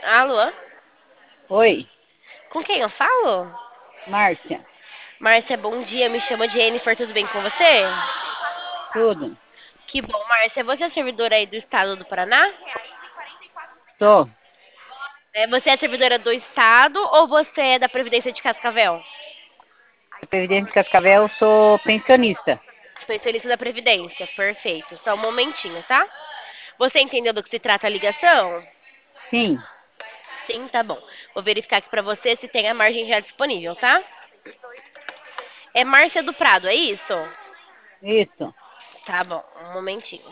Alô? Oi, Com quem eu falo? Márcia, Márcia, bom dia. Me chama de Jennifer, tudo bem com você? tudo? Que bom, Márcia. Você é servidora aí do estado do Paraná? Sou. Você é servidora do estado ou você é da Previdência de Cascavel? Previdência de Cascavel, sou pensionista. Especialista da Previdência, perfeito. Só um momentinho, tá? Você entendeu do que se trata a ligação? Sim, Sim, tá bom. Vou verificar aqui pra você se tem a margem já disponível, tá? É Márcia do Prado, é isso? isso. Tá bom, um momentinho.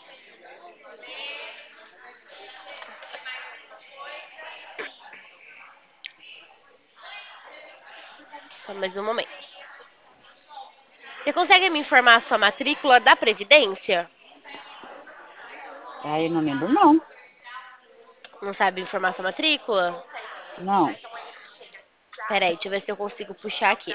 Só mais um momento. Você consegue me informar a sua matrícula da Previdência? Aí não lembro, não. Não sabe informar a sua matrícula? Não. Peraí, deixa eu ver se eu consigo puxar aqui.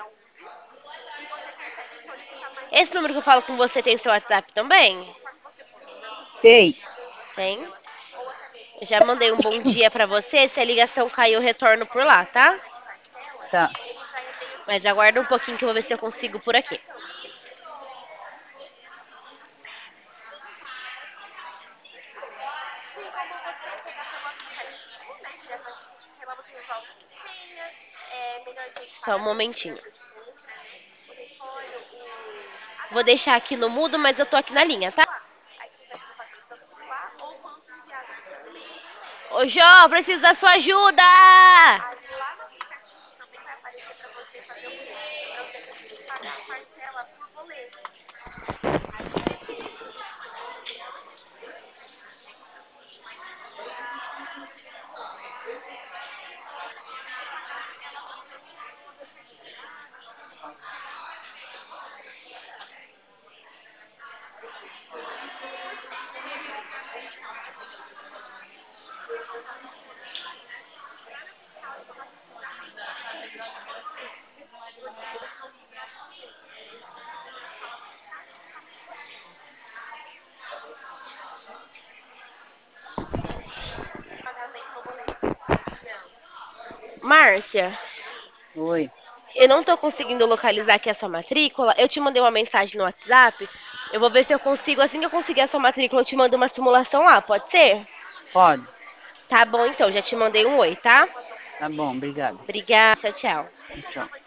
Esse número que eu falo com você tem seu WhatsApp também? Sei. Tem. Eu já mandei um bom dia pra você. Se a ligação cair, eu retorno por lá, tá? Tá. Mas aguarda um pouquinho que eu vou ver se eu consigo por aqui. Só um momentinho. Vou deixar aqui no mudo, mas eu tô aqui na linha, tá? Ô, Jô, preciso da sua ajuda! Márcia, Oi. eu não tô conseguindo localizar aqui a sua matrícula. Eu te mandei uma mensagem no WhatsApp. Eu vou ver se eu consigo. Assim que eu conseguir a sua matrícula, eu te mando uma simulação lá, pode ser? Pode. Tá bom, então. Já te mandei um oi, tá? Tá bom, obrigado. Obrigada, tchau, tchau. Tchau.